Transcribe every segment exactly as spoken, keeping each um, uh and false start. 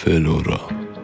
فلورا.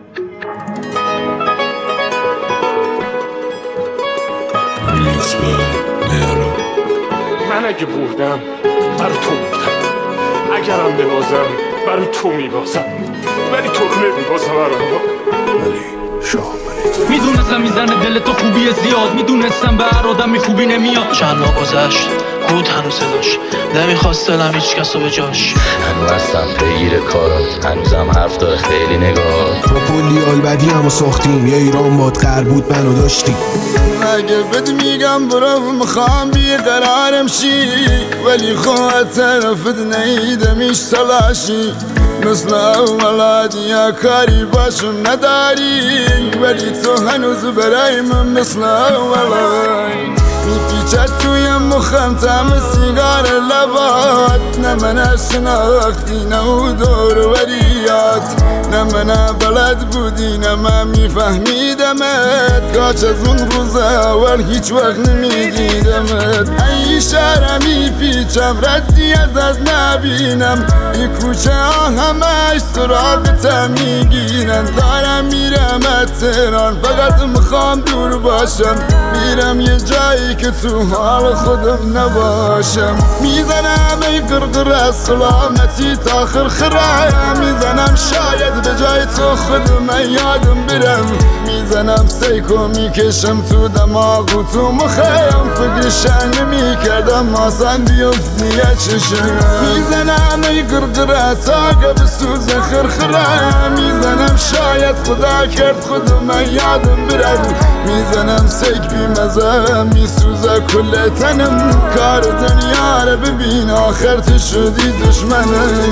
ریلیکس به مهرا. من اگه بردم برای تو بردم، اگرم ببازم برای تو میبازم، ولی تو رو نمیبازم برای ولی شاه میدونستم میزنه دل تو خوبی زیاد، میدونستم به هر آدمی خوبی نمیاد. چند ماه گذشت بود هنوز صداش نمیخواست دلم هیچ کسو به جاش. هنوز هستم پیگیر کارات، هنوزم حرف داره خیلی نگاه. با کلی آلبدی همو ساختیم، یه ایران باد قرار بود منو داشتیم. اگه بد میگم برو میخوام بیقرارم شی، ولی خواهد طرفت نیدمیش تلاشی. مثل اولاد یا کاری باشم نداری، ولی تو هنوز برای من مثل اولاد. میپیچد توی مخم تم سیگار لبات، نه من شناختی نه او دور وریات، نه من بلد بودی نه من میفهمیدمت. کاش از اون روز اول هیچ وقت نمیدیدمت. ای شهر میپیچم ردی از از نبینم، این کوچه ها همش سراغتم میگیرن. دارم میرم از تهران فقط میخوام دور باشم، میرم یه جایی که تو حال خودم نباشم. میزنم ای قرقر از سلامتی تا خرخره، میزنم شاید به جای تو خودم یادم برم. میزنم سیکو میکشم تو دماغ و تو مخم، فکر شنگ میکردم آسان بیفت نیت چشم. میزنم ای قرقر از ساقه بسوز خرخره، میزنم شاید خدا کرد خودم یادم برم. میزنم سیک بی مزه میسوزه کل تنم، کار دنیا رو ببین آخر تو شدی دشمنم.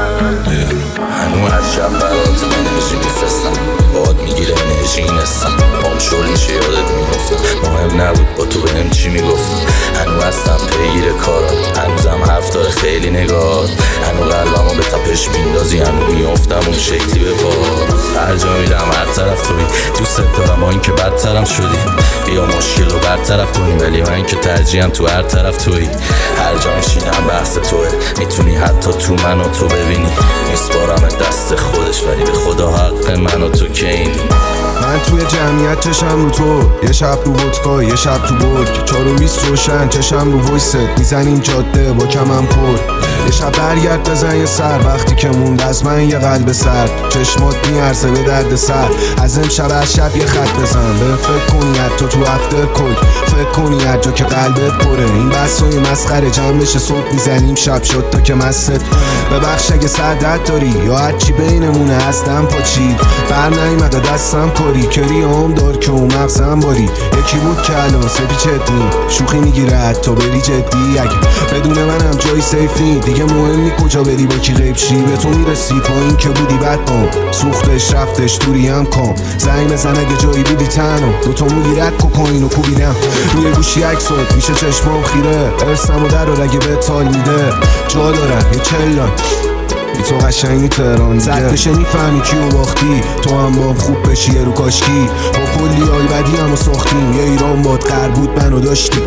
هنو از شب برات انرژی میفرستم، باد میگیره انرژی نستم. پام شل میشه یادت میفتم، مهم نبود با تو بهم چی میگفتم. هنو هستم پیگیر کارات، هنوزم حرف داره خیلی نگاه. هنو قلبمو به تپش میندازی، هنو میافتم اون شکلی به پا. هر جا میرم هر طرف توی، دوست دارم با این که بدترم شدی. بیا مشکل رو برطرف کنی، ولی من که ترجیحم تو هر طرف توی. هر جا میشینم بحث توه، میتونی حتی تو منو تو ببینی. میسپارم دست خودش ولی به خدا حق من و تو که اینی. من توی جمعیت چشم رو تو، یه شب رو ودکا یه شب تو برگ. چار و بیست روشن چشم رو ویست، میزنیم جاده با کمم پر. یه شب برگرد بزن یه سر، وقتی که موند از من یه قلب سرد. چشمات میارزه به درد سر، از امشب از شب یه خط بزن. به فکر کنی حتی تو هفته کل، فکر کنی هر جا که قلبت پره. این بحثای مسخره جمع بشه صبح میزنیم شب شد تا که مست. ببخش اگه سعادت داری یا هرچی بینمونه هستم پاچید. بر نیمده دستم کاری کری هم دار که اون مغزم باری. یکی بود که الان سپیچت نی شوخی میگیره حتی بری جدی. اگه بدون منم جایی سیف نی دیگه، مهم نی کجا بری با کی غیب شی. به تو میرسی پایین که بودی بد بام، سوختش رفتش دوری هم کام. زنگ بزن اگه جایی بودی تنها، دوتا موگی رد کوکاین و کوبیدم روی گوشی عکسات. میشه چشمام خیره ارسم و در اگه به تال میده. جا دارن یه چلان بی تو قشنگی تهران زد بشه میفهمی کیو باختی. تو هم باب خوب بشی رو کاشکی، با کلی آلبدی همو ساختیم. یه ایران باد قرار بود منو داشتی.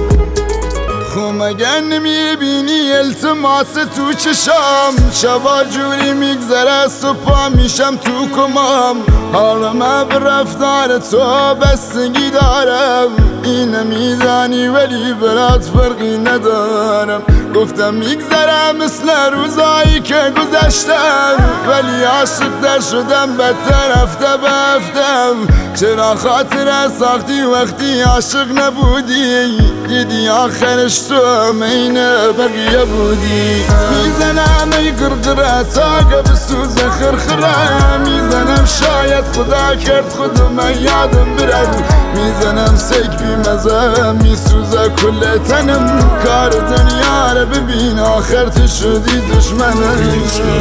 خب مگر نمیبینی التماس تو چشام، شبا جوری میگذره صبح میشم تو کمام. حالا من به رفتار تو بستگی دارم، اینه میدانی ولی برات فرقی ندارم. گفتم میگذرم مثل روزایی که گذشتم، ولی عاشق در شدم بدتر هفته به هفتم. چرا خاطر ساختی وقتی عاشق نبودی، دیدی آخرش تو مین بقیه بودی. میزنم ای قرقره ساقه بسوز خرخره، میزنم شاید خدا کرد خودم یادم برد. میزنم سیک بی مزه میسوزه کل تنم، کار دنیا رو ببین آخر تو شدی دشمنم.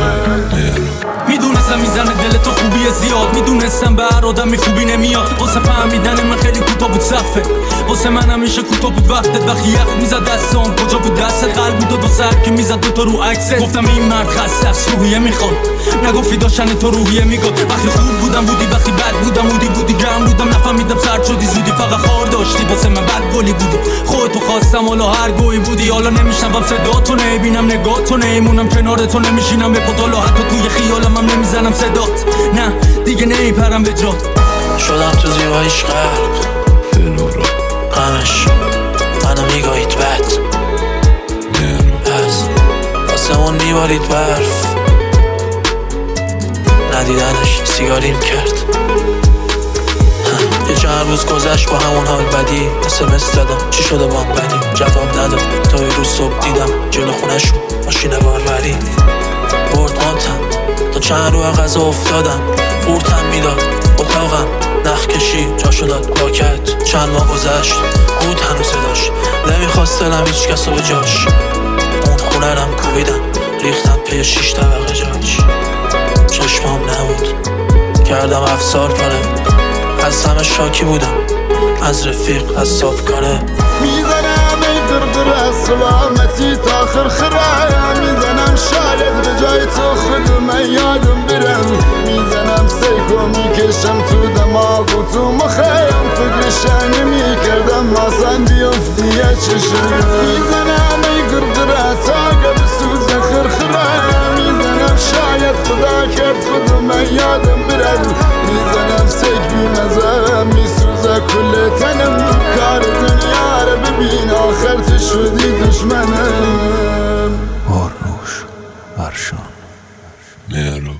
میدونستم میزنه دل تو خوبی زیاد، میدونستم به هر آدمی خوبی نمیاد. واسه فهمیدن من خیلی کوتاه بود صفه، واسه من همیشه کوتاه بود وقتت. وقتی یخ میزد دستام کجا بود دستت؟ قلب بود واسه هر که میزد دوتا رو عکست. گفتم این مرد خسته از روحیه میخواد، نگفتی داشتن تو روحیه میگاد. وقتی خوب بودم بودی، وقتی بد بودم بودی بودی گرم بودم. نفهمیدم سرد شدی زودی، فقط خار داشتی واسه من بد گلی بودی. خودتو خواستم حالا هر گویی بودی. حالا نمیشنوم صداتو، نمیبینم نگاهتو، نمیمونم کنار تو، نمیشینم به پتالا، حتی توی خیالم هم نمیزنم صدات. نه دیگه نمیپرم به جا. شدم تو زیباییش غرق فلورا غمش منو میگاهید بد مهرو پس آسمون میبارید برف ندیدنش سیگاریم کرد. یه چند روز گذشت با همون حال بدی اسمس دادم چی شده بام بدی جواب نداد تا یه روز صبح دیدم جلو خونشون ماشین باروری برد ماتم تا چند رو غذا افتادم قورتم میداد اتاقم نخ کشی جاشو داد پاکت چند ماه گذشت بود هنوز داشت نمیخواست دلم هیچ کس رو به جاش اون خونه رم کوبیدم ریختم پی شیش طبقه جاش چشمام نبود کردم افسار پاره از همه شاکی بودم از رفیق از صابکاره میزنم ای قرقره سلامتی تا خرخره میزنم شاید به جای تو خودم یادم برم میزنم سیکو میکشم تو دماغ و تو مخیم فکرشن میکردم آسان بیفتی یه چشم میزنم ای قرقره تا قبل سوز خرخره میزنم شاید خدا کرد خودم یادم برم میزنم سیک بیمزه میسوزه کل تنم کار دنیا رو ببین آخر تو شدی دشمنم. آرنوش ارشان مهرو